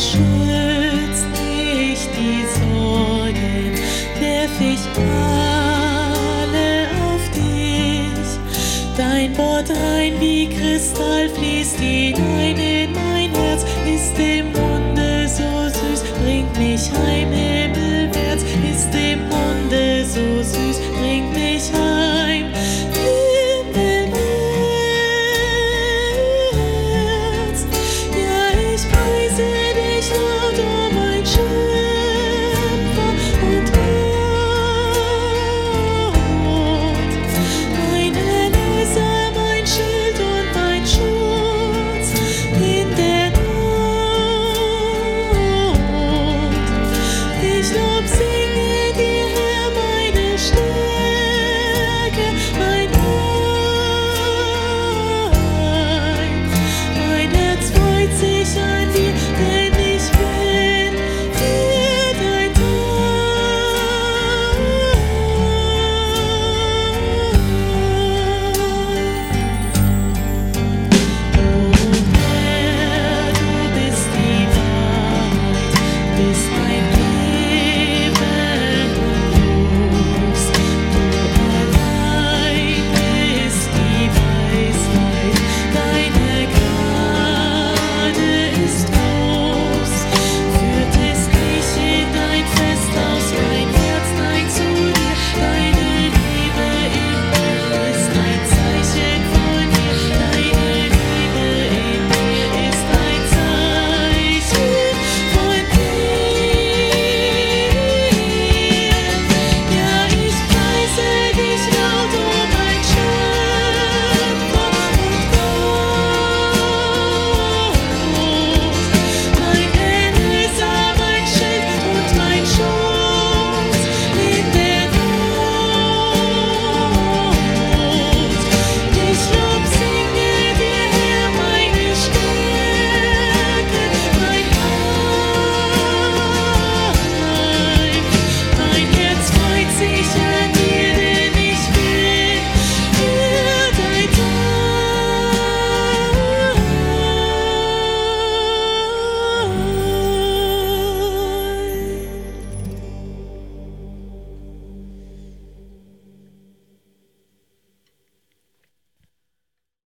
schützt mich die Sorgen, werf ich alle auf dich. Dein Wort rein wie Kristall fließt hinein in mein Herz, ist im Munde so süß, bringt mich heim himmelwärts, ist im Munde so süß, bringt mich heim himmelwärts. Ja, ich preise dich laut, oh mein Schöpfer und Gott, mein Erlöser, mein Schild und mein Schutz in der Not. Ich Lob singe